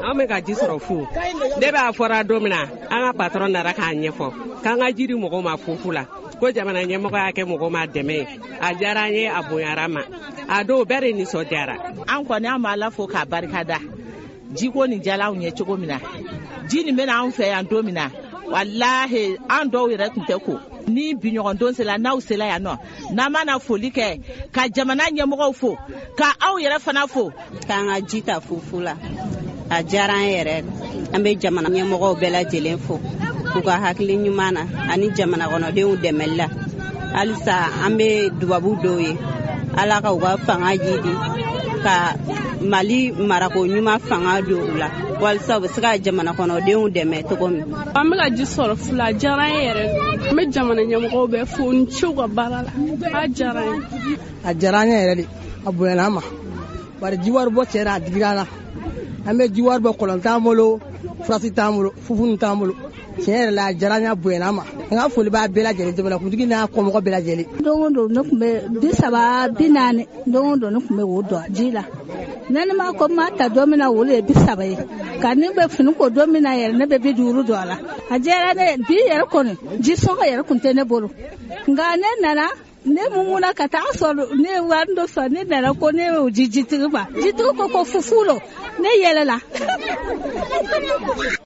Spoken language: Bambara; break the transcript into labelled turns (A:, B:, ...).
A: an bɛ ka ji sɔrɔ fu ne b'a fɔra don min na an ka patron nana k'a ɲɛfɔ k'an ka jiri mɔgɔw ma fufu la ko jamana ɲɛmɔgɔ y'a kɛ mɔgɔw ma dɛmɛ ye a diyara an ye a bonyara ma a don bɛɛ de nisɔndiyara.
B: An kɔni an b'a Ala fo k'a barikada ji ko nin jala anw ye cogo min na ji nin bɛna anw fɛ yan don min na walahi an dɔw yɛrɛ tun tɛ ko ni biɲɔgɔndon sera n'aw sela yan nɔ n'an mana foli kɛ ka jamana ɲɛmɔgɔw fo ka aw yɛrɛ fana fo
C: k'an ka ji ta fufu la a diyara an yɛrɛ an bɛ jamana ɲɛmɔgɔw bɛɛ lajɛlen fo u ka hakili ɲuman na ani jamana kɔnɔdenw dɛmɛli la halisa an bɛ dubabu dɔw ye Ala ka u ka fanga jidi ka Mali marako ɲuman fanga don u la walasa u bɛ se ka jamana kɔnɔdenw dɛmɛ cogo min.
D: An bɛ ka ji sɔrɔ fu la a diyara an yɛrɛ an bɛ jamana ɲɛmɔgɔw bɛɛ fo ni ciw ka baara la a diyara an ye.
E: A diyara an yɛrɛ de a bonyana an ma bari ji wari bɔ cɛra a digira an na an bɛ ji wari bɔ kɔlɔn t'an bolo furasi t'an bolo fufu t'an bolo tiɲɛ yɛrɛ la a diyara an ye a bonyana an ma an ka foli b'a bɛɛ lajɛlen jamanakuntigi n'a kɔmɔgɔ bɛɛ lajɛlen.
F: Don o don ne tun bɛ 30 40 don o don ne tun bɛ o dɔn ji la ne ma ko ma ta don min na o ye 30 ye ka ne bɛ fini ko don min na yɛrɛ ne bɛ 50 dɔn a la a diyara ne bi yɛrɛ kɔni ji sɔngɔ yɛrɛ tun tɛ ne bolo nka ne nana ne mumuna ka taa sɔrɔ ne wari dɔ sɔrɔ ne nana ko ne y'o jitigi ma jitigi ko fufu lo ne yɛlɛla